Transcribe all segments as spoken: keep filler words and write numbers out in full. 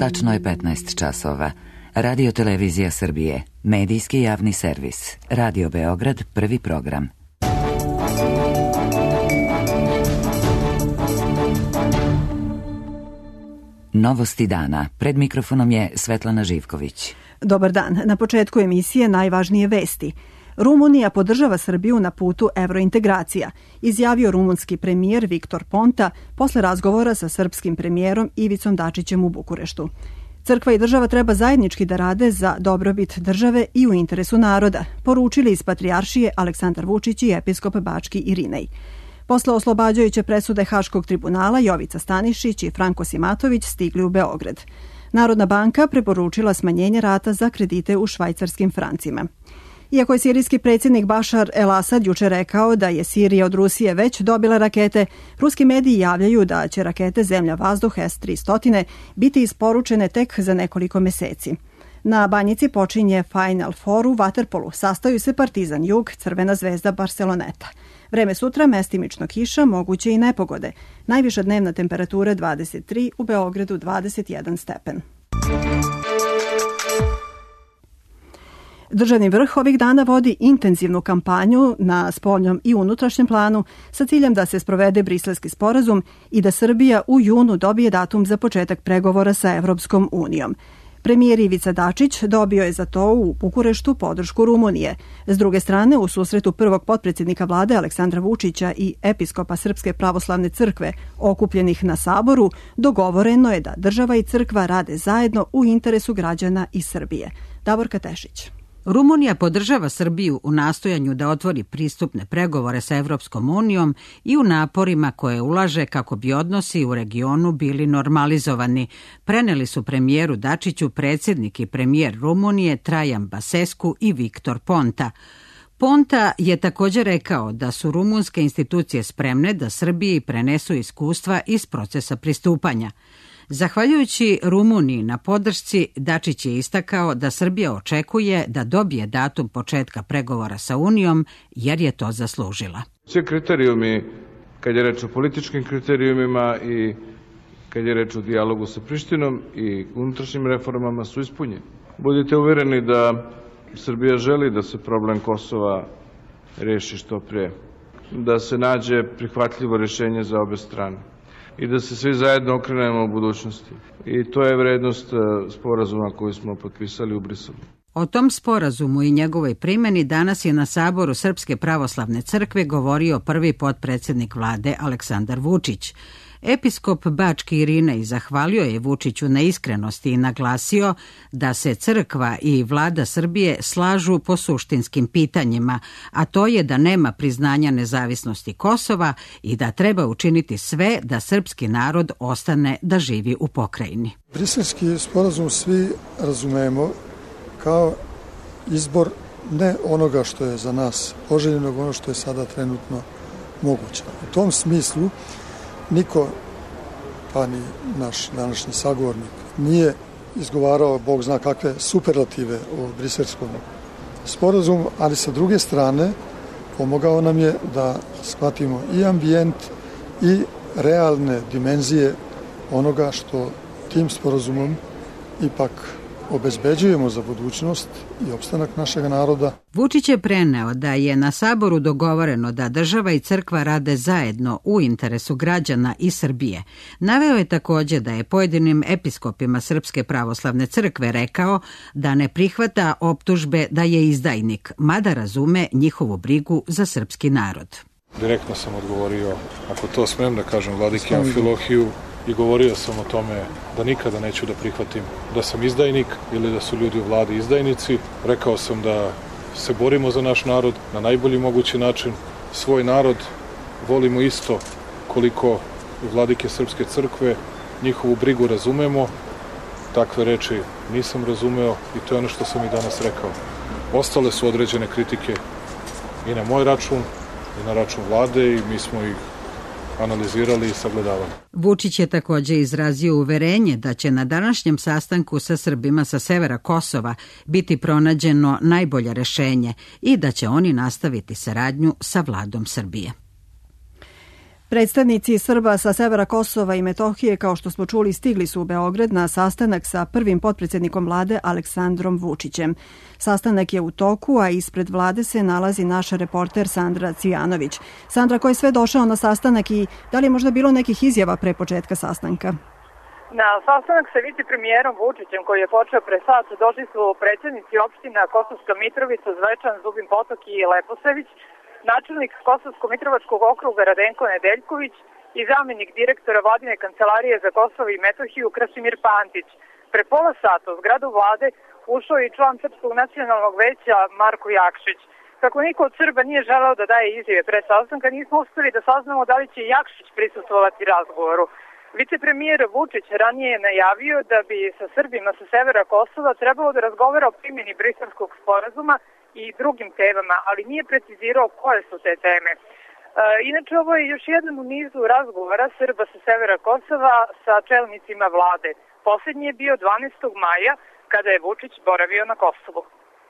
Tačno je petnaest časova. Radio Televizija Srbije, medijski javni servis. Radio Beograd, prvi program. Novosti dana. Pred mikrofonom je Svetlana Živković. Dobar dan. Na početku emisije najvažnije vesti. Rumunija podržava Srbiju na putu evrointegracija, izjavio rumunski premijer Viktor Ponta posle razgovora sa srpskim premijerom Ivicom Dačićem u Bukureštu. Crkva i država treba zajednički da rade za dobrobit države i u interesu naroda, poručili iz Patrijaršije Aleksandar Vučić i episkop Bački Irinej. Posle oslobađajuće presude Haškog tribunala Jovica Stanišić i Franko Simatović stigli u Beograd. Narodna banka preporučila smanjenje rata za kredite u švajcarskim francima. Iako je sirijski predsjednik Bašar el-Asad juče rekao da je Sirija od Rusije već dobila rakete, ruski mediji javljaju da će rakete zemlja-vazduh S tristo biti isporučene tek za nekoliko meseci. Na Banjici počinje Final Four u vaterpolu. Sastaju se Partizan Jug, Crvena zvezda Barceloneta. Vreme sutra mestimično kiša, moguće i nepogode. Najviša dnevna temperatura dvadeset tri, u Beogradu dvadeset jedan stepen. Državni vrh ovih dana vodi intenzivnu kampanju na spoljnom i unutrašnjem planu sa ciljem da se sprovede Briselski sporazum i da Srbija u junu dobije datum za početak pregovora sa Evropskom unijom. Premijer Ivica Dačić dobio je za to u Bukureštu podršku Rumunije. S druge strane, u susretu prvog potpredsjednika vlade Aleksandra Vučića i episkopa Srpske pravoslavne crkve okupljenih na Saboru, dogovoreno je da država i crkva rade zajedno u interesu građana i Srbije. Davorka Tešić. Rumunija podržava Srbiju u nastojanju da otvori pristupne pregovore sa Evropskom unijom i u naporima koje ulaže kako bi odnosi u regionu bili normalizovani, preneli su premijeru Dačiću predsjednik i premijer Rumunije Trajan Basescu i Viktor Ponta. Ponta je također rekao da su rumunske institucije spremne da Srbiji prenesu iskustva iz procesa pristupanja. Zahvaljujući Rumuniji na podršci, Dačić je istakao da Srbija očekuje da dobije datum početka pregovora sa Unijom, jer je to zaslužila. Svi kriterijumi, kad je reč o političkim kriterijumima i kad je reč o dijalogu sa Prištinom i unutrašnjim reformama, su ispunjeni. Budite uvjereni da Srbija želi da se problem Kosova reši što prije, da se nađe prihvatljivo rješenje za obe strane i da se svi zajedno okrenemo u budućnosti. I to je vrednost sporazuma koji smo potpisali u Briselu. O tom sporazumu i njegovoj primjeni danas je na Saboru Srpske pravoslavne crkve govorio prvi potpredsjednik vlade Aleksandar Vučić. Episkop Bački Irinej zahvalio je Vučiću na iskrenosti i naglasio da se crkva i vlada Srbije slažu po suštinskim pitanjima, a to je da nema priznanja nezavisnosti Kosova i da treba učiniti sve da srpski narod ostane da živi u pokrajini. Briselski sporazum svi razumemo kao izbor ne onoga što je za nas poželjno, nego ono što je sada trenutno moguće. U tom smislu niko, pa ni naš današnji sagovornik, nije izgovarao, Bog zna kakve superlative o briselskom sporazumu, ali sa druge strane pomogao nam je da shvatimo i ambijent i realne dimenzije onoga što tim sporazumom ipak obezbeđujemo za budućnost i opstanak našeg naroda. Vučić je preneo da je na Saboru dogovoreno da država i crkva rade zajedno u interesu građana i Srbije. Naveo je također da je pojedinim episkopima Srpske pravoslavne crkve rekao da ne prihvata optužbe da je izdajnik, mada razume njihovu brigu za srpski narod. Direktno sam odgovorio, ako to smem da kažem, vladiki Amfilohiju, i govorio sam o tome da nikada neću da prihvatim da sam izdajnik ili da su ljudi u vladi izdajnici. Rekao sam da se borimo za naš narod na najbolji mogući način. Svoj narod volimo isto koliko i vladike Srpske crkve, njihovu brigu razumemo. Takve reči nisam razumeo i to je ono što sam i danas rekao. Ostale su određene kritike i na moj račun i na račun vlade i mi smo ih analizirali i sagledavali. Vučić je također izrazio uverenje da će na današnjem sastanku sa Srbima sa severa Kosova biti pronađeno najbolje rješenje i da će oni nastaviti saradnju sa vladom Srbije. Predstavnici Srba sa severa Kosova i Metohije, kao što smo čuli, stigli su u Beograd na sastanak sa prvim potpredsjednikom vlade Aleksandrom Vučićem. Sastanak je u toku, a ispred vlade se nalazi naš reporter Sandra Cvijanović. Sandra, ko je sve došao na sastanak i da li je možda bilo nekih izjava pre početka sastanka? Na sastanak sa vicepremijerom Vučićem, koji je počeo pre sat, došli su predsjednici opština Kosovska Mitrovica, Zvečan, Zubin Potok i Leposavić, načelnik Kosovsko-Mitrovačkog okruga Radenko Nedeljković i zamjenik direktora vladine kancelarije za Kosovo i Metohiju Krasimir Pantić. Pre pola sata u zgradu vlade ušao i član Srpskog nacionalnog veća Marko Jakšić. Kako niko od Srba nije želeo da daje izjave pre sastanka, nismo uspeli da saznamo da li će Jakšić prisustvovati razgovoru. Vicepremijer Vučić ranije je najavio da bi sa Srbima sa severa Kosova trebalo da razgovara o primjeni Briselskog sporazuma i drugim temama, ali nije precizirao koje su te teme. E, inače, ovo je još jedan u nizu razgovora Srba sa severa Kosova sa čelnicima vlade. Posljednji je bio dvanaestog maja, kada je Vučić boravio na Kosovu.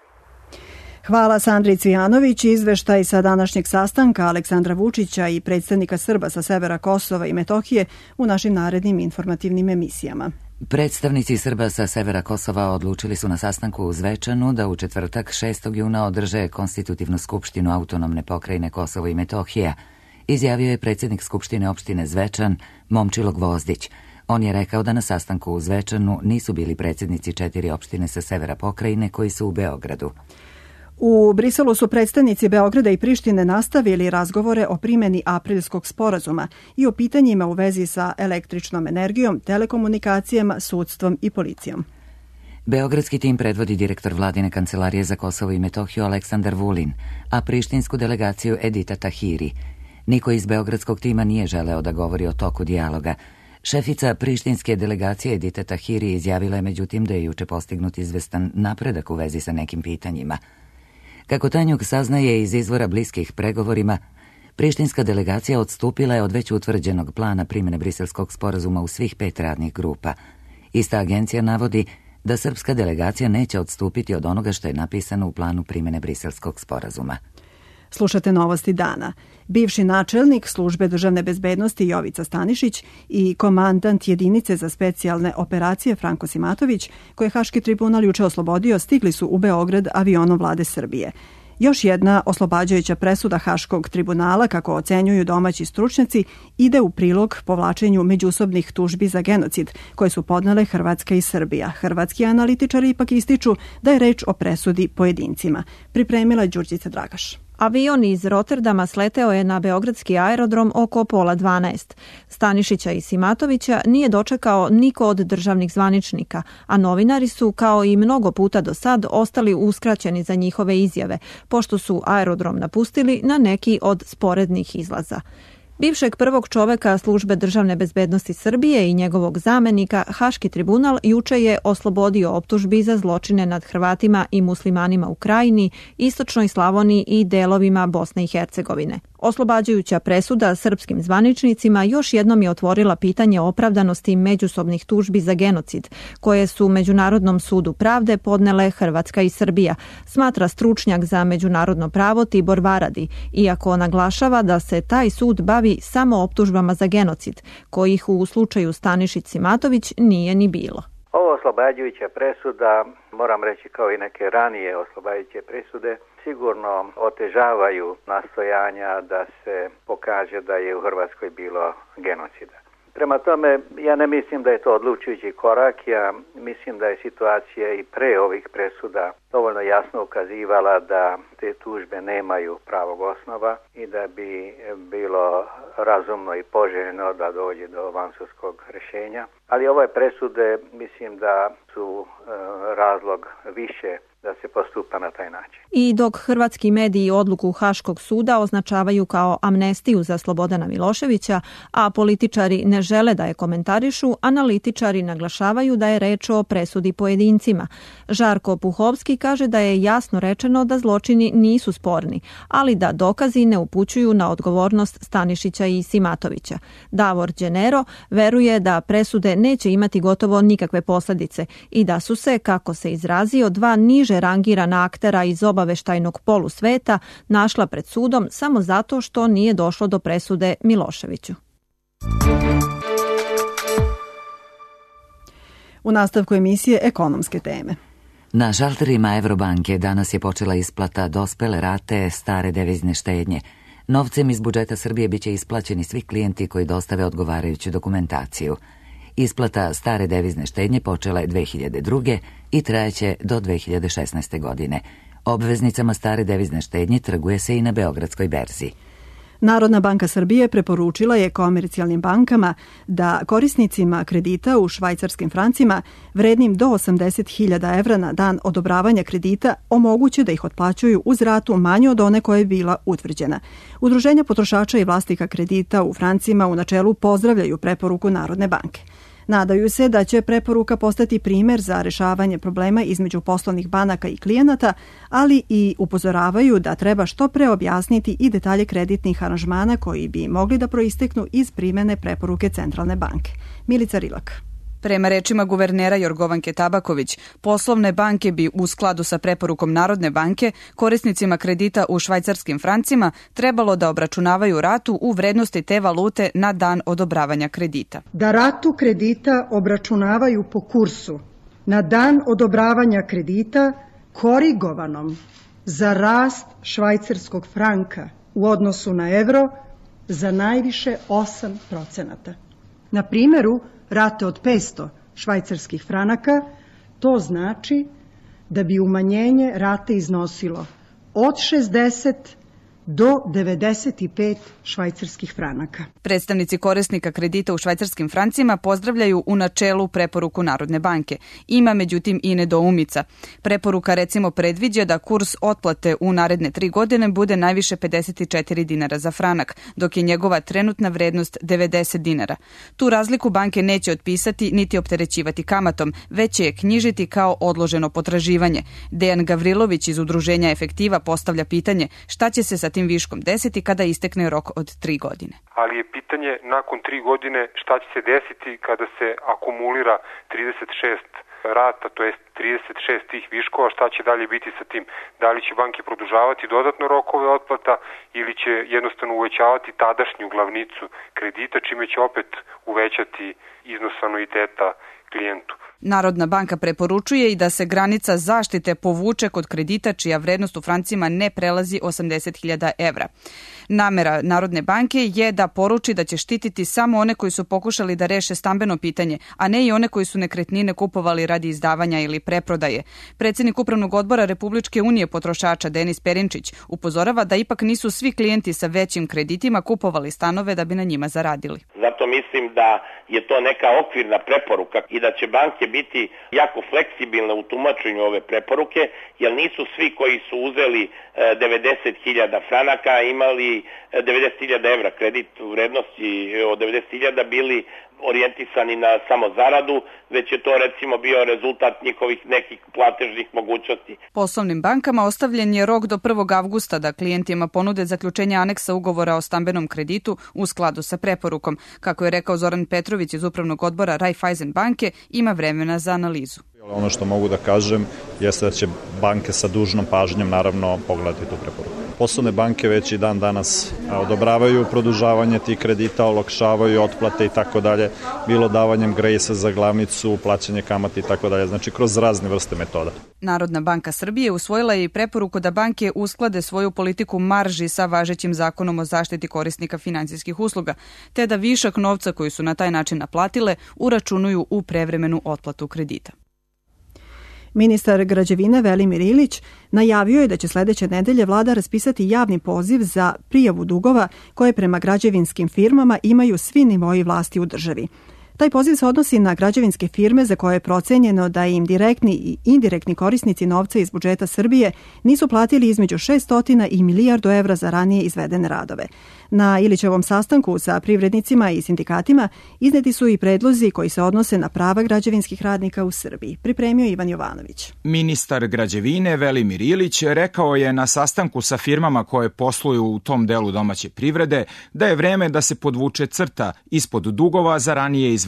Hvala Sandri Cvijanović. Izveštaj sa današnjeg sastanka Aleksandra Vučića i predstavnika Srba sa severa Kosova i Metohije u našim narednim informativnim emisijama. Predstavnici Srba sa severa Kosova odlučili su na sastanku u Zvečanu da u četvrtak šestog juna održe konstitutivnu skupštinu autonomne pokrajine Kosovo i Metohija, izjavio je predsjednik Skupštine opštine Zvečan Momčilo Gvozdić. On je rekao da na sastanku u Zvečanu nisu bili predsjednici četiri opštine sa severa pokrajine koji su u Beogradu. U Briselu su predstavnici Beograda i Prištine nastavili razgovore o primjeni Aprilskog sporazuma i o pitanjima u vezi sa električnom energijom, telekomunikacijama, sudstvom i policijom. Beogradski tim predvodi direktor vladine kancelarije za Kosovo i Metohiju Aleksandar Vulin, a prištinsku delegaciju Edita Tahiri. Niko iz beogradskog tima nije želeo da govori o toku dijaloga. Šefica prištinske delegacije Edita Tahiri izjavila je međutim da je juče postignut izvestan napredak u vezi sa nekim pitanjima. Kako Tanjug saznaje iz izvora bliskih pregovorima, prištinska delegacija odstupila je od već utvrđenog plana primjene Briselskog sporazuma u svih pet radnih grupa. Ista agencija navodi da srpska delegacija neće odstupiti od onoga što je napisano u planu primjene Briselskog sporazuma. Slušate novosti dana. Bivši načelnik službe državne bezbednosti Jovica Stanišić i komandant jedinice za specijalne operacije Franko Simatović, koje je Haški tribunal juče oslobodio, stigli su u Beograd avionom vlade Srbije. Još jedna oslobađajuća presuda Haškog tribunala, kako ocenjuju domaći stručnjaci, ide u prilog povlačenju međusobnih tužbi za genocid, koje su podnele Hrvatska i Srbija. Hrvatski analitičari ipak ističu da je reč o presudi pojedincima. Pripremila je Đurđica Dragaš. Avion iz Rotterdama sleteo je na beogradski aerodrom oko pola dvanaest. Stanišića i Simatovića nije dočekao niko od državnih zvaničnika, a novinari su, kao i mnogo puta do sad, ostali uskraćeni za njihove izjave, pošto su aerodrom napustili na neki od sporednih izlaza. Bivšeg prvog čoveka službe državne bezbednosti Srbije i njegovog zamenika Haški tribunal juče je oslobodio optužbi za zločine nad Hrvatima i muslimanima u Krajini, Istočnoj Slavoniji i delovima Bosne i Hercegovine. Oslobađajuća presuda srpskim zvaničnicima još jednom je otvorila pitanje opravdanosti međusobnih tužbi za genocid, koje su Međunarodnom sudu pravde podnele Hrvatska i Srbija, smatra stručnjak za međunarodno pravo Tibor Varadi, iako naglašava da se taj sud bavi samo optužbama za genocid, kojih u slučaju Stanišić Simatović nije ni bilo. Ovo oslobađajuća presuda, moram reći kao i neke ranije oslobađajuće presude, sigurno otežavaju nastojanja da se pokaže da je u Hrvatskoj bilo genocida. Prema tome, ja ne mislim da je to odlučujući korak, ja mislim da je situacija i pre ovih presuda dovoljno jasno ukazivala da te tužbe nemaju pravog osnova i da bi bilo razumno i poželjno da dođe do vansudskog rješenja. Ali ove presude mislim da su e, razlog više da se postupa na taj način. I dok hrvatski mediji odluku Haškog suda označavaju kao amnestiju za Slobodana Miloševića, a političari ne žele da je komentarišu, analitičari naglašavaju da je reč o presudi pojedincima. Žarko Puhovski kaže da je jasno rečeno da zločini nisu sporni, ali da dokazi ne upućuju na odgovornost Stanišića i Simatovića. Davor Đenero veruje da presude neće imati gotovo nikakve posljedice i da su se, kako se izrazio, dva niže najniže rangirana aktera iz obaveštajnog polusveta našla pred sudom samo zato što nije došlo do presude Miloševiću. U nastavku emisije ekonomske teme. Na šalterima Evrobanke danas je počela isplata dospele rate stare devizne štednje. Novcem iz budžeta Srbije biće isplaćeni svi klijenti koji dostave odgovarajuću dokumentaciju. Isplata stare devizne štednje počela je dve hiljade druge. i trajeće do dve hiljade šesnaeste. godine. Obveznicama stare devizne štednje trguje se i na Beogradskoj berzi. Narodna banka Srbije preporučila je komercijalnim bankama da korisnicima kredita u švajcarskim francima vrednim do osamdeset hiljada evra na dan odobravanja kredita omoguće da ih otplaćuju uz ratu manju od one koja je bila utvrđena. Udruženja potrošača i vlasnika kredita u francima u načelu pozdravljaju preporuku Narodne banke. Nadaju se da će preporuka postati primer za rešavanje problema između poslovnih banaka i klijenata, ali i upozoravaju da treba što pre objasniti i detalje kreditnih aranžmana koji bi mogli da proisteknu iz primene preporuke Centralne banke. Milica Rilak. Prema rečima guvernera Jorgovanke Tabaković, poslovne banke bi u skladu sa preporukom Narodne banke korisnicima kredita u švajcarskim francima trebalo da obračunavaju ratu u vrednosti te valute na dan odobravanja kredita. Da ratu kredita obračunavaju po kursu na dan odobravanja kredita korigovanom za rast švajcarskog franka u odnosu na evro za najviše osam procenata. Na primjeru rate od petsto švajcarskih franaka, to znači da bi umanjenje rate iznosilo od šezdeset do devedeset pet švajcarskih franaka. Predstavnici korisnika kredita u švajcarskim francima pozdravljaju u načelu preporuku Narodne banke. Ima međutim i nedoumica. Preporuka recimo predviđa da kurs otplate u naredne tri godine bude najviše pedeset četiri dinara za franak, dok je njegova trenutna vrednost devedeset dinara. Tu razliku banke neće otpisati niti opterećivati kamatom, već će je knjižiti kao odloženo potraživanje. Dejan Gavrilović iz Udruženja Efektiva postavlja pitanje šta će se sa tim viškom desiti kada istekne rok od tri godine. Ali je pitanje nakon tri godine šta će se desiti kada se akumulira trideset šest rata, to jest trideset šest tih viškova, šta će dalje biti sa tim? Da li će banke produžavati dodatno rokove otplata ili će jednostavno uvećavati tadašnju glavnicu kredita, čime će opet uvećati iznos anuiteta klijentu. Narodna banka preporučuje i da se granica zaštite povuče kod kredita čija vrednost u francima ne prelazi osamdeset hiljada evra. Namera Narodne banke je da poruči da će štititi samo one koji su pokušali da reše stambeno pitanje, a ne i one koji su nekretnine kupovali radi izdavanja ili preprodaje. Predsjednik Upravnog odbora Republičke unije potrošača Denis Perinčić upozorava da ipak nisu svi klijenti sa većim kreditima kupovali stanove da bi na njima zaradili. Zato mislim da je to neka okvirna preporuka i da će banke biti jako fleksibilne u tumačenju ove preporuke, jer nisu svi koji su uzeli devedeset hiljada franaka imali devedeset hiljada evra kredit u vrednosti od devedeset hiljada bili orijentisani na samo zaradu, već je to recimo bio rezultat njihovih nekih platežnih mogućnosti. Poslovnim bankama ostavljen je rok do prvog avgusta da klijentima ponude zaključenje aneksa ugovora o stambenom kreditu u skladu sa preporukom. Kako je rekao Zoran Petrović iz Upravnog odbora Raiffeisen banke, ima vremena za analizu. Ono što mogu da kažem jeste da će banke sa dužnom pažnjom naravno pogledati tu preporuku. Poslovne banke već i dan danas odobravaju produžavanje tih kredita, olakšavaju otplate i tako dalje, bilo davanjem grejsa za glavnicu, plaćanje kamata i tako dalje, znači kroz razne vrste metoda. Narodna banka Srbije usvojila je i preporuku da banke usklade svoju politiku marži sa važećim zakonom o zaštiti korisnika finansijskih usluga, te da višak novca koji su na taj način naplatile uračunuju u prevremenu otplatu kredita. Ministar građevine Velimir Ilić najavio je da će sledeće nedelje vlada raspisati javni poziv za prijavu dugova koje prema građevinskim firmama imaju svi nivoi vlasti u državi. Taj poziv se odnosi na građevinske firme za koje je procenjeno da im direktni i indirektni korisnici novca iz budžeta Srbije nisu platili između šesto i milijardu evra za ranije izvedene radove. Na Ilićevom sastanku sa privrednicima i sindikatima izneti su i predlozi koji se odnose na prava građevinskih radnika u Srbiji. Pripremio Ivan Jovanović. Ministar građevine Velimir Ilić rekao je na sastanku sa firmama koje posluju u tom delu domaće privrede da je vreme da se podvuče crta ispod dugova za ranije izvedene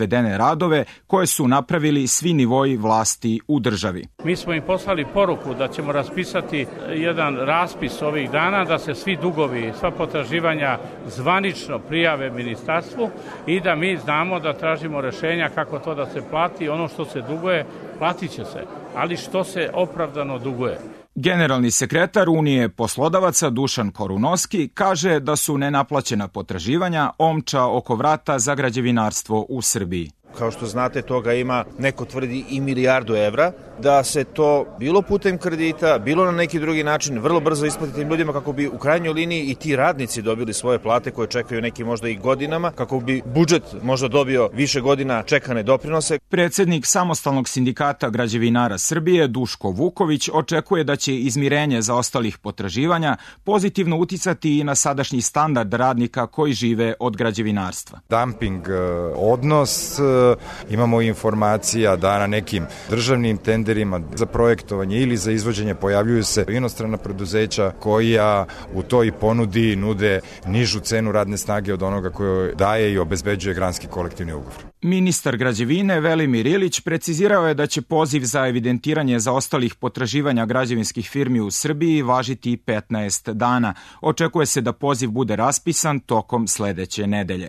izvedene radove koje su napravili svi nivoji vlasti u državi. Mi smo im poslali poruku da ćemo raspisati jedan raspis ovih dana, da se svi dugovi, sva potraživanja zvanično prijave ministarstvu i da mi znamo da tražimo rešenja kako to da se plati. Ono što se duguje, platit će se, ali što se opravdano duguje. Generalni sekretar Unije poslodavaca Dušan Korunovski kaže da su nenaplaćena potraživanja omča oko vrata za građevinarstvo u Srbiji. Kao što znate, toga ima, neko tvrdi, i milijardu evra, da se to bilo putem kredita, bilo na neki drugi način vrlo brzo isplati tim ljudima kako bi u krajnjoj liniji i ti radnici dobili svoje plate koje čekaju neki možda i godinama, kako bi budžet možda dobio više godina čekane doprinose. Predsednik Samostalnog sindikata građevinara Srbije Duško Vuković očekuje da će izmirenje zaostalih potraživanja pozitivno uticati i na sadašnji standard radnika koji žive od građevinarstva. Dumping odnos, imamo informacija da na nekim državnim tenderima za projektovanje ili za izvođenje pojavljuju se inostrana preduzeća koja u toj ponudi nude nižu cenu radne snage od onoga koje daje i obezbeđuje granski kolektivni ugovor. Ministar građevine Velimir Ilić precizirao je da će poziv za evidentiranje zaostalih potraživanja građevinskih firmi u Srbiji važiti petnaest dana. Očekuje se da poziv bude raspisan tokom sledeće nedelje.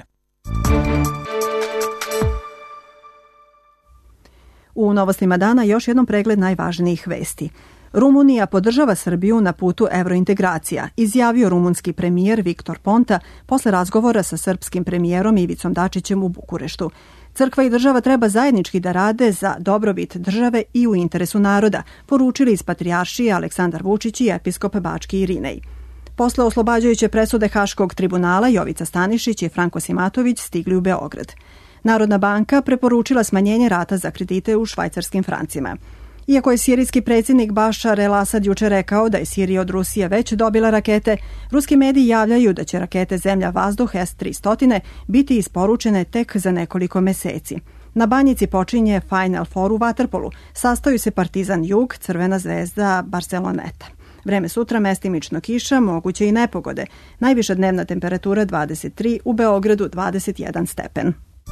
U novostima dana još jednom pregled najvažnijih vesti. Rumunija podržava Srbiju na putu evrointegracija, izjavio rumunski premijer Viktor Ponta posle razgovora sa srpskim premijerom Ivicom Dačićem u Bukureštu. Crkva i država treba zajednički da rade za dobrobit države i u interesu naroda, poručili iz Patrijaršije Aleksandar Vučić i episkop Bački Irinej. Posle oslobađajuće presude Haškog tribunala Jovica Stanišić i Franko Simatović stigli u Beograd. Narodna banka preporučila smanjenje rata za kredite u švajcarskim francima. Iako je sirijski predsjednik Bašar el-Asad juče rekao da je Sirija od Rusije već dobila rakete, ruski mediji javljaju da će rakete zemlja-vazduh S tristo biti isporučene tek za nekoliko meseci. Na Banjici počinje Final Four u vaterpolu. Sastaju se Partizan Jug, Crvena zvezda, Barceloneta. Vreme sutra mestimično kiša, moguće i nepogode. Najviša dnevna temperatura dvadeset tri, u Beogradu dvadeset jedan stepen.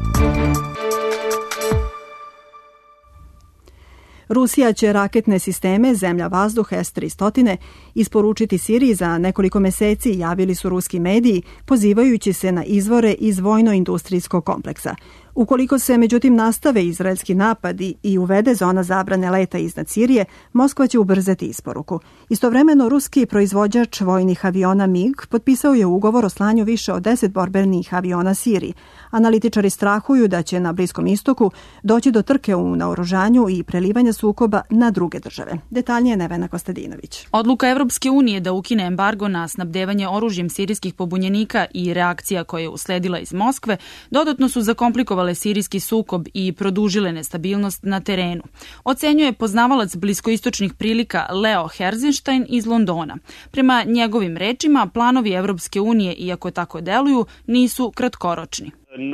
Rusija će raketne sisteme zemlja-vazduh S tristo isporučiti Siriji za nekoliko meseci, javili su ruski mediji, pozivajući se na izvore iz vojno-industrijskog kompleksa. Ukoliko se međutim nastave izraelski napadi i uvede zona zabrane leta iznad Sirije, Moskva će ubrzati isporuku. Istovremeno, ruski proizvođač vojnih aviona MiG potpisao je ugovor o slanju više od deset borbenih aviona Siriji. Analitičari strahuju da će na Bliskom istoku doći do trke u naoružanju i prelivanja sukoba na druge države. Detaljnije Nevena Kostadinović. Odluka Evropske unije da ukine embargo na snabdevanje oružjem sirijskih pobunjenika i reakcija koja je usledila iz Moskve dodatno su zakomplikovali sirijski sukob i produžile nestabilnost na terenu. Ocenjuje poznavalac bliskoistočnih prilika Leo Herzenstein iz Londona. Prema njegovim rečima, planovi Evropske unije, iako tako deluju, nisu kratkoročni.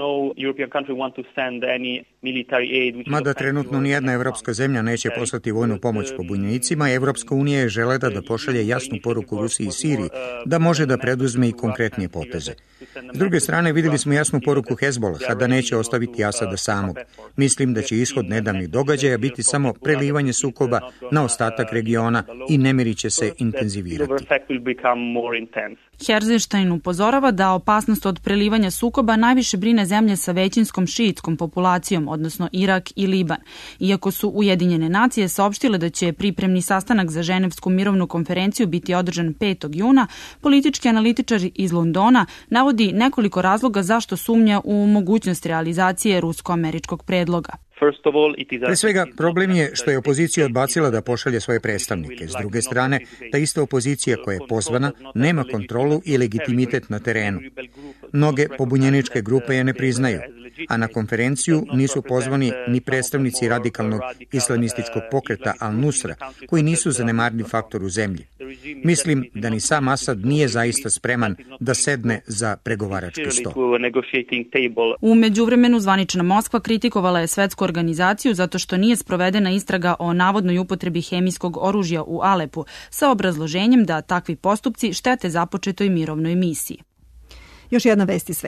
Mada trenutno nijedna evropska zemlja neće poslati vojnu pomoć pobunjenicima, Evropska unija je želeda da pošalje jasnu poruku Rusiji i Siriji da može da preduzme i konkretnije poteze. S druge strane, videli smo jasnu poruku Hezbolaha da neće ostaviti Asada samog. Mislim da će ishod nedavnih događaja biti samo prelivanje sukoba na ostatak regiona i nemiri će se intenzivirati. Herzenstein upozorava da opasnost od prelivanja sukoba najviše brine zemlje sa većinskom šiitskom populacijom, odnosno Irak i Liban. Iako su Ujedinjene nacije saopštile da će pripremni sastanak za Ženevsku mirovnu konferenciju biti održan petog juna, politički analitičar iz Londona navodi nekoliko razloga zašto sumnja u mogućnost realizacije rusko-američkog predloga. Pre svega, problem je što je opozicija odbacila da pošalje svoje predstavnike. S druge strane, ta ista opozicija koja je pozvana nema kontrolu i legitimitet na terenu. Mnoge pobunjeničke grupe je ne priznaju, a na konferenciju nisu pozvani ni predstavnici radikalnog islamističkog pokreta Al-Nusra, koji nisu zanemarni faktor u zemlji. Mislim da ni sam Asad nije zaista spreman da sedne za pregovarački sto. U međuvremenu zvanična Moskva kritikovala je svetsku organizaciju zato što nije sprovedena istraga o navodnoj upotrebi hemijskog oružja u Alepu sa obrazloženjem da takvi postupci štete započetoj mirovnoj misiji. Još jedna vest iz sveta.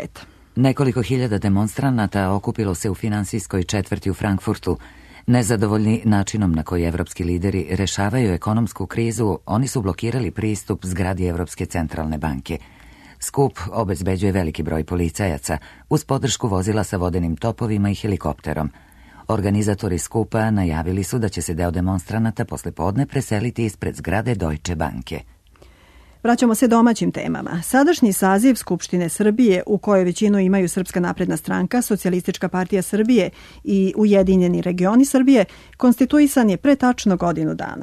Nekoliko hiljada demonstranata okupilo se u finansijskoj četvrti u Frankfurtu. Nezadovoljni načinom na koji evropski lideri rešavaju ekonomsku krizu, oni su blokirali pristup zgradi Evropske centralne banke. Skup obezbeđuje veliki broj policajaca, uz podršku vozila sa vodenim topovima i helikopterom. Organizatori skupa najavili su da će se deo demonstranata posle podne preseliti ispred zgrade Deutsche Banke. Vraćamo se domaćim temama. Sadašnji saziv Skupštine Srbije, u kojoj većinu imaju Srpska napredna stranka, Socijalistička partija Srbije i Ujedinjeni regioni Srbije, konstituisan je pre tačno godinu dana.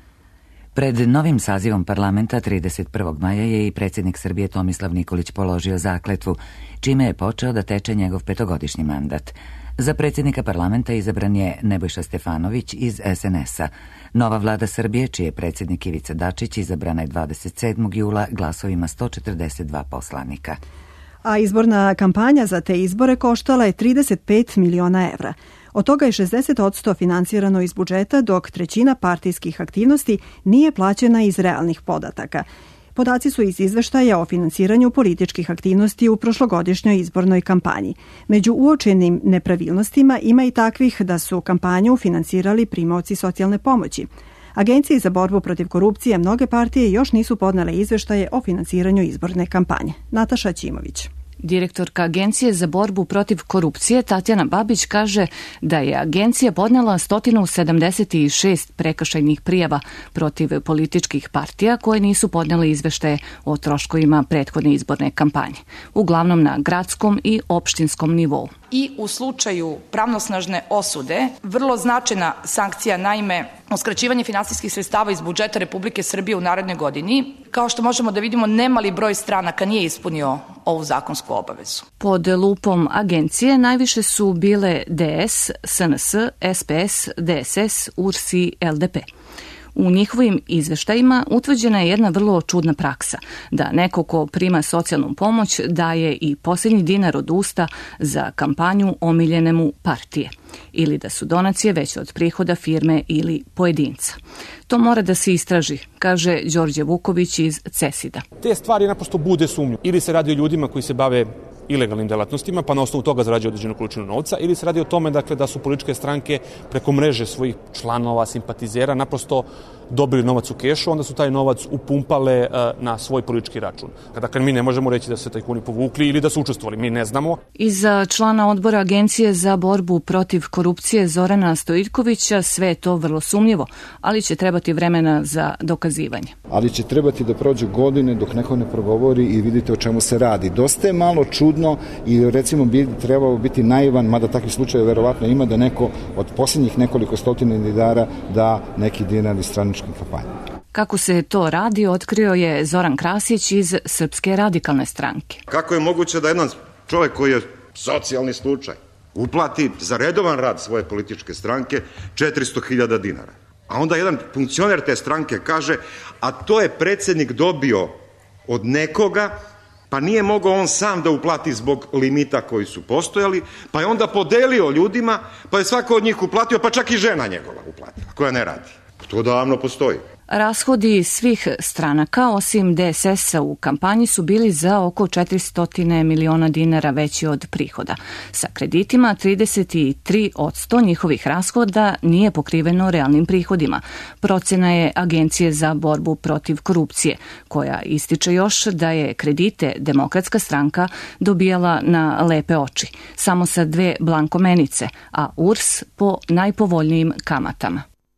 Pred novim sazivom parlamenta trideset prvog maja je i predsjednik Srbije Tomislav Nikolić položio zakletvu, čime je počeo da teče njegov petogodišnji mandat. Za predsjednika parlamenta izabran je Nebojša Stefanović iz es en es a. Nova vlada Srbije, čiji je predsjednik Ivica Dačić, izabrana je dvadeset sedmog jula glasovima sto četrdeset dva poslanika. A izborna kampanja za te izbore koštala je trideset pet miliona evra. Od toga je šezdeset posto finansirano iz budžeta, dok trećina partijskih aktivnosti nije plaćena iz realnih podataka. Podaci su iz izveštaja o finansiranju političkih aktivnosti u prošlogodišnjoj izbornoj kampanji. Među uočenim nepravilnostima ima i takvih da su kampanju finansirali primaoci socijalne pomoći. Agenciji za borbu protiv korupcije mnoge partije još nisu podnele izveštaje o finansiranju izborne kampanje. Nataša Ćimović. Direktorka Agencije za borbu protiv korupcije Tatjana Babić kaže da je agencija podnela sto sedamdeset šest prekršajnih prijava protiv političkih partija koje nisu podnele izveštaje o troškovima prethodne izborne kampanje, uglavnom na gradskom i opštinskom nivou. I u slučaju pravnosnažne osude, vrlo značajna sankcija, naime, uskraćivanje finansijskih sredstava iz budžeta Republike Srbije u narednoj godini. Kao što možemo da vidimo, nemali broj stranaka nije ispunio ovu zakonsku obavezu. Pod lupom agencije najviše su bile de es, es en es, es pe es, de es es, u er es i el de pe. U njihovim izveštajima utvrđena je jedna vrlo čudna praksa, da neko ko prima socijalnu pomoć daje i posljednji dinar od usta za kampanju omiljene mu partije, ili da su donacije veće od prihoda firme ili pojedinca. To mora da se istraži, kaže Đorđe Vuković iz CESID-a. Te stvari naprosto bude sumnju. Ili se radi o ljudima koji se bave ilegalnim delatnostima, pa na osnovu toga zarađuju određenu količinu novca, ili se radi o tome dakle, da su političke stranke preko mreže svojih članova, simpatizera, naprosto dobili novac u kešu, onda su taj novac upumpale uh, na svoj politički račun. Dakle, mi ne možemo reći da su se tajkuni povukli ili da su učestvovali, mi ne znamo. Iza člana odbora Agencije za borbu protiv korupcije Zorana Stojitkovića sve je to vrlo sumnjivo, ali će trebati vremena za dokazivanje. Ali će trebati da prođe godine dok neko ne progovori i vidite o čemu se radi. Dosta je malo čudno i recimo bi trebalo biti naivan, mada takvih slučajeva verovatno ima, da neko od posljednjih nekoliko stotina dinara da neki dinar iz straničke kampanje. Kako se to radi, otkrio je Zoran Krasić iz Srpske radikalne stranke. Kako je moguće da jedan čovjek koji je socijalni slučaj uplati za redovan rad svoje političke stranke četiristo hiljada dinara? A onda jedan funkcioner te stranke kaže, a to je predsjednik dobio od nekoga, pa nije mogao on sam da uplati zbog limita koji su postojali, pa je onda podelio ljudima, pa je svako od njih uplatio, pa čak i žena njegova uplatila, koja ne radi. To davno postoji. Rashodi svih stranaka, osim de es es-a u kampanji, su bili za oko četiristo miliona dinara veći od prihoda. Sa kreditima trideset tri posto njihovih rashoda nije pokriveno realnim prihodima. Procena je Agencije za borbu protiv korupcije, koja ističe još da je kredite Demokratska stranka dobijala na lepe oči, samo sa dve blankomenice, a u er es po najpovoljnijim kamatama.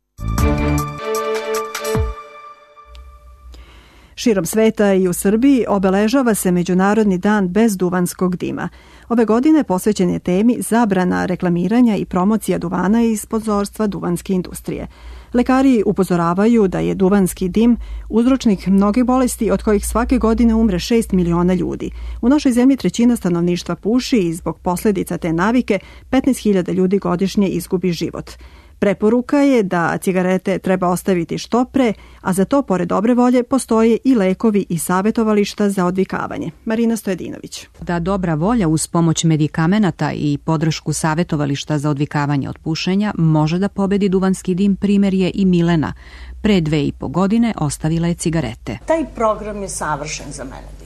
Širom sveta i u Srbiji obeležava se Međunarodni dan bez duvanskog dima. Ove godine posvećen je temi zabrana reklamiranja i promocija duvana i sponzorstva duvanske industrije. Lekari upozoravaju da je duvanski dim uzročnik mnogih bolesti od kojih svake godine umre šest miliona ljudi. U našoj zemlji trećina stanovništva puši i zbog posljedica te navike petnaest hiljada ljudi godišnje izgubi život. Preporuka je da cigarete treba ostaviti što pre, a za to, pored dobre volje, postoje i lekovi i savjetovališta za odvikavanje. Marina Stojedinović. Da dobra volja uz pomoć medikamenata i podršku savjetovališta za odvikavanje od pušenja može da pobedi duvanski dim, primjer je i Milena. Pre dve i po godine ostavila je cigarete. Taj program je savršen za mene bio.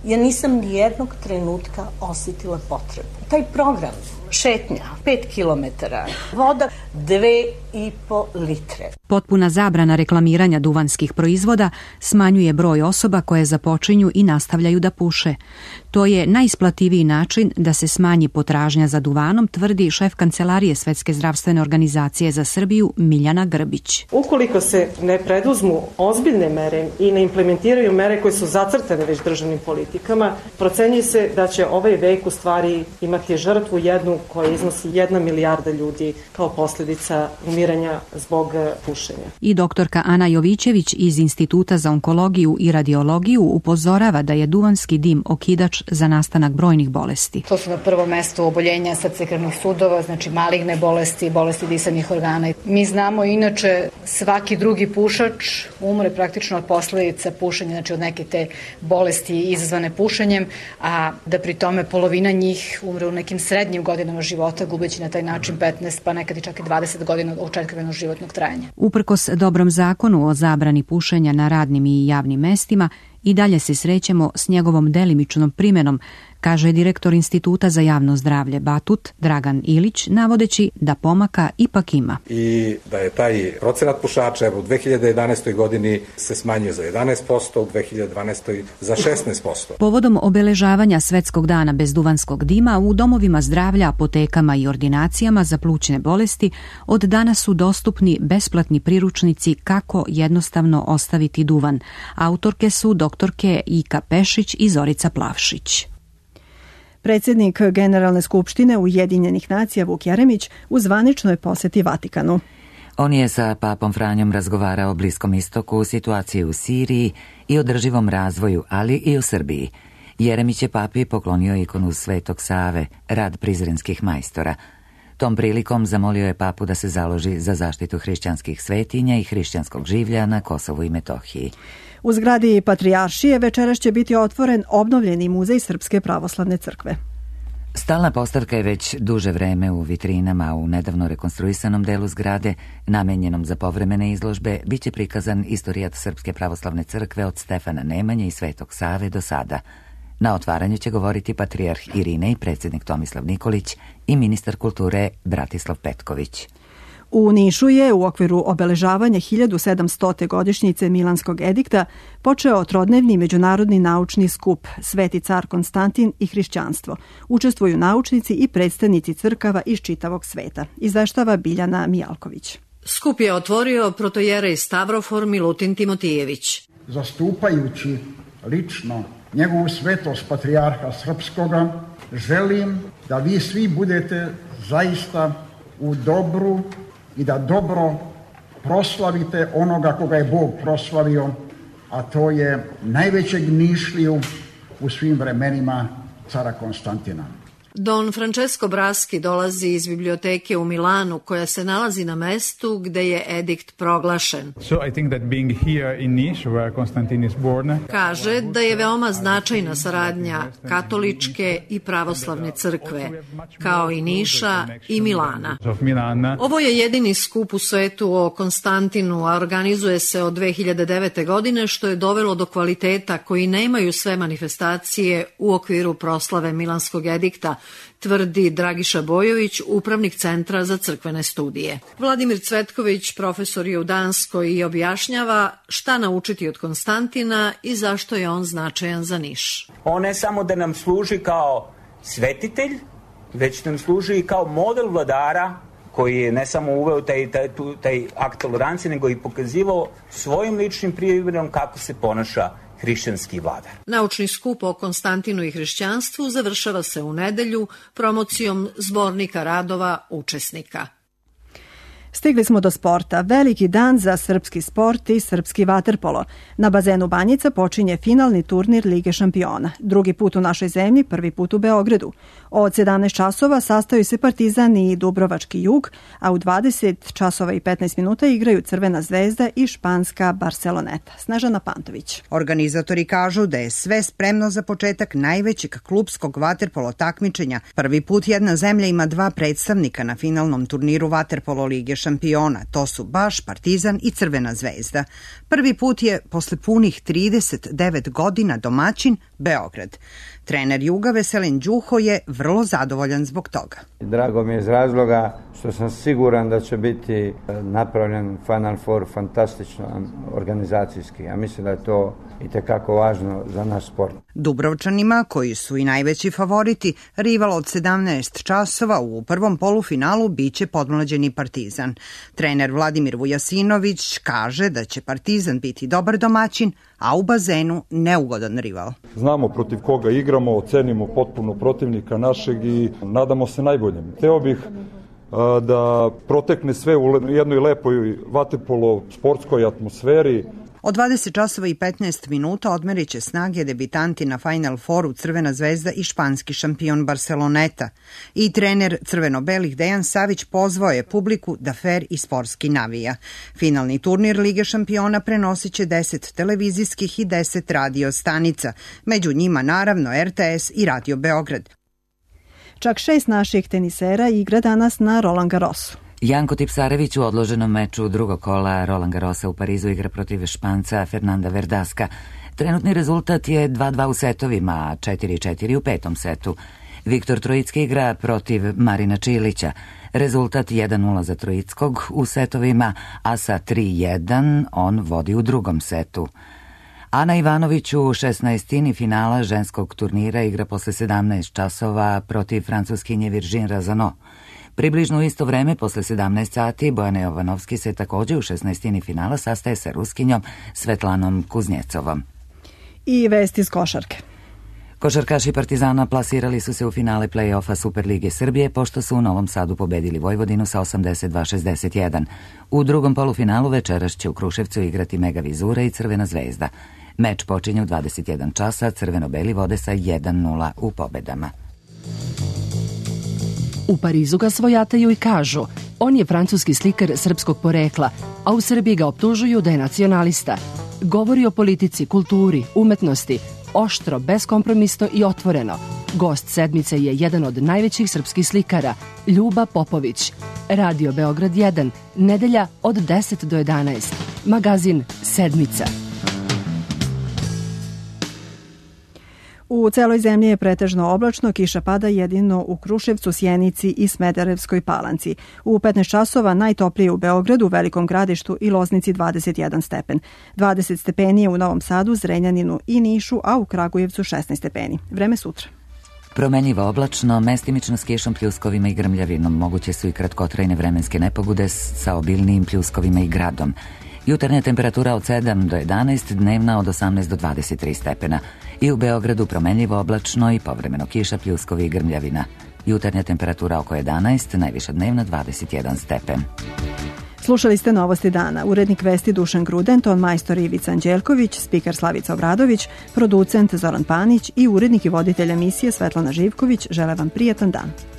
ja nisam nijednog trenutka osjetila potrebu. Taj program šetnja, pet kilometara, voda dve i po litre. Potpuna zabrana reklamiranja duvanskih proizvoda smanjuje broj osoba koje započinju i nastavljaju da puše. To je najisplativiji način da se smanji potražnja za duvanom, tvrdi šef Kancelarije Svetske zdravstvene organizacije za Srbiju Miljana Grbić. Ukoliko se ne preduzmu ozbiljne mere i ne implementiraju mere koje su zacrtane već državnim politikama, procenjuje se da će ovaj vek u stvari imati žrtvu jednu koja iznosi jedna milijarda ljudi kao posljedica umiranja zbog pušenja. I doktorka Ana Jovićević iz Instituta za onkologiju i radiologiju upozorava da je duvanski dim okidač za nastanak brojnih bolesti. To su na prvom mestu oboljenja srce-krvnih sudova, znači maligne bolesti, bolesti disanih organa. Mi znamo inače svaki drugi pušač umre praktično od posljedica pušenja, znači od neke te bolesti izazvane pušenjem, a da pri tome polovina njih umre u nekim srednjim godinama života, gubeći na taj način petnaest pa nekad i čak i dvadeset godina očekivanog životnog trajanja. Uprkos dobrom zakonu o zabrani pušenja na radnim i javnim mestima, i dalje se srećemo s njegovom delimičnom primjenom, kaže direktor Instituta za javno zdravlje Batut Dragan Ilić, navodeći da pomaka ipak ima. I da je taj procenat pušača u dve hiljade jedanaestoj godini se smanjio za jedanaest posto, u dve hiljade dvanaestoj za šesnaest posto. Povodom obeležavanja Svetskog dana bez duvanskog dima u domovima zdravlja, apotekama i ordinacijama za plućne bolesti od danas su dostupni besplatni priručnici kako jednostavno ostaviti duvan. Autorke su doktorke Ika Pešić i Zorica Plavšić. Predsjednik Generalne skupštine Ujedinjenih nacija Vuk Jeremić u zvaničnoj posjeti Vatikanu. On je sa papom Franjom razgovarao o Bliskom istoku, situaciji u Siriji i održivom razvoju, ali i u Srbiji. Jeremić je papi poklonio ikonu Svetog Save, rad prizrenskih majstora. Tom prilikom zamolio je papu da se založi za zaštitu hrišćanskih svetinja i hrišćanskog življa na Kosovu i Metohiji. U zgradi Patrijaršije večeras će biti otvoren obnovljeni muzej Srpske pravoslavne crkve. Stalna postavka je već duže vreme u vitrinama, u nedavno rekonstruisanom delu zgrade, namenjenom za povremene izložbe, bit će prikazan istorijat Srpske pravoslavne crkve od Stefana Nemanje i Svetog Save do sada. Na otvaranju će govoriti patrijarh Irinej, predsjednik Tomislav Nikolić i ministar kulture Bratislav Petković. U Nišu je u okviru obeležavanja hiljadu sedamstote godišnjice Milanskog edikta počeo trodnevni međunarodni naučni skup Sveti car Konstantin i hrišćanstvo. Učestvuju naučnici i predstavnici crkava iz čitavog sveta. Izveštava Biljana Mijalković. Skup je otvorio protojerej Stavrofor Milutin Timotijević. Zastupajući lično njegovu svetost patrijarha srpskoga, želim da vi svi budete zaista u dobru i da dobro proslavite onoga koga je Bog proslavio, a to je najvećeg Nišliju u svim vremenima cara Konstantina. Don Francesco Braschi dolazi iz biblioteke u Milanu koja se nalazi na mestu gde je edikt proglašen. So I think that being here in Niš, where Constantine is born, kaže da je veoma značajna saradnja katoličke i pravoslavne crkve, kao i Niša i Milana. Ovo je jedini skup u svetu o Konstantinu, a organizuje se od dve hiljade devete. godine, što je dovelo do kvaliteta koji nemaju sve manifestacije u okviru proslave Milanskog edikta, tvrdi Dragiša Bojović, upravnik Centra za crkvene studije. Vladimir Cvetković, profesor je u Danskoj i objašnjava šta naučiti od Konstantina i zašto je on značajan za Niš. On ne samo da nam služi kao svetitelj, već nam služi i kao model vladara koji je ne samo uveo taj, taj, taj akt tolerancije, nego i pokazivao svojim ličnim primjerom kako se ponaša hrišćanski vladar. Naučni skup o Konstantinu i hrišćanstvu završava se u nedelju promocijom zbornika radova učesnika. Stigli smo do sporta. Veliki dan za srpski sport i srpski vaterpolo. Na bazenu Banjica počinje finalni turnir Lige šampiona. Drugi put u našoj zemlji, prvi put u Beogradu. Od sedamnaest časova sastaju se Partizan i Dubrovački Jug, a u dvadeset časova i petnaest minuta igraju Crvena zvezda i španska Barceloneta. Snežana Pantović. Organizatori kažu da je sve spremno za početak najvećeg klupskog vaterpolo takmičenja. Prvi put jedna zemlja ima dva predstavnika na finalnom turniru vaterpolo Lige šampiona. šampiona, to su baš Partizan i Crvena zvezda. Prvi put je posle punih trideset devet godina domaćin Beograd. Trener Juga Veselin Đuho je vrlo zadovoljan zbog toga. Drago mi je iz razloga što sam siguran da će biti napravljen Final Four fantastično organizacijski. Ja mislim da je to itekako važno za naš sport. Dubrovčanima, koji su i najveći favoriti, rival od sedamnaest časova u prvom polufinalu biće podmlađeni Partizan. Trener Vladimir Vujasinović kaže da će Partizan biti dobar domaćin, a u bazenu neugodan rival. Znamo protiv koga igramo, ocenimo potpuno protivnika našeg i nadamo se najboljem. Teo bih da protekne sve u jednoj lepoj vaterpolo sportskoj atmosferi. Od dvadeset časova i petnaest minuta odmerit će snage debitanti na Final Fouru Crvena zvezda i španski šampion Barceloneta. I trener crveno-belih Dejan Savić pozvao je publiku da fer i sportski navija. Finalni turnir Lige šampiona prenosit će deset televizijskih i deset radio stanica, među njima naravno R T S i Radio Beograd. Čak šest naših tenisera igra danas na Roland Garrosu. Janko Tipsarević u odloženom meču drugog kola Roland Garrosa u Parizu igra protiv Španca Fernanda Verdaska. Trenutni rezultat je dva dva u setovima, a četiri četiri u petom setu. Viktor Trojicki igra protiv Marina Čilića. Rezultat jedan nula za Trojickog u setovima, a sa tri jedan on vodi u drugom setu. Ana Ivanović u šesnaestini finala ženskog turnira igra posle sedamnaest časova protiv francuskinje Virginie Razano. Približno u isto vreme, posle sedamnaest sati, Bojana Jovanovski se takođe u šesnaestini finala sastaje sa Ruskinjom Svetlanom Kuznjecovom. I vesti iz košarke. Košarkaši Partizana plasirali su se u finale play-offa Superlige Srbije, pošto su u Novom Sadu pobedili Vojvodinu sa osamdeset dva šezdeset jedan. U drugom polufinalu večeras će u Kruševcu igrati Mega Vizura i Crvena zvezda. Meč počinje u dvadeset jedan časa, crveno-beli vode sa jedan nula u pobedama. U Parizu ga svojataju i kažu, on je francuski slikar srpskog porekla, a u Srbiji ga optužuju da je nacionalista. Govori o politici, kulturi, umetnosti, oštro, beskompromisno i otvoreno. Gost sedmice je jedan od najvećih srpskih slikara, Ljuba Popović. Radio Beograd jedan, nedelja od deset do jedanaest. Magazin Sedmica. U celoj zemlji je pretežno oblačno, kiša pada jedino u Kruševcu, Sjenici i Smederevskoj Palanci. U petnaest časova najtoplije u Beogradu, Velikom Gradištu i Loznici dvadeset jedan stepen. dvadeset stepeni je u Novom Sadu, Zrenjaninu i Nišu, a u Kragujevcu šesnaest stepeni. Vreme sutra. Promenljivo oblačno, mestimično s kišom, pljuskovima i grmljavinom. Moguće su i kratkotrajne vremenske nepogode sa obilnijim pljuskovima i gradom. Jutarnja temperatura od sedam do jedanaest, dnevna od osamnaest do dvadeset tri stepena. I u Beogradu promenljivo oblačno i povremeno kiša, pljuskovi i grmljavina. Jutarnja temperatura oko jedanaest, najviša dnevna dvadeset jedan stepen. Slušali ste Novosti dana. Urednik vesti Dušan Gruden, ton majstor Ivica Anđelković, spiker Slavica Obradović, producent Zoran Panić i urednik i voditelj emisije Svetlana Živković žele vam prijatan dan.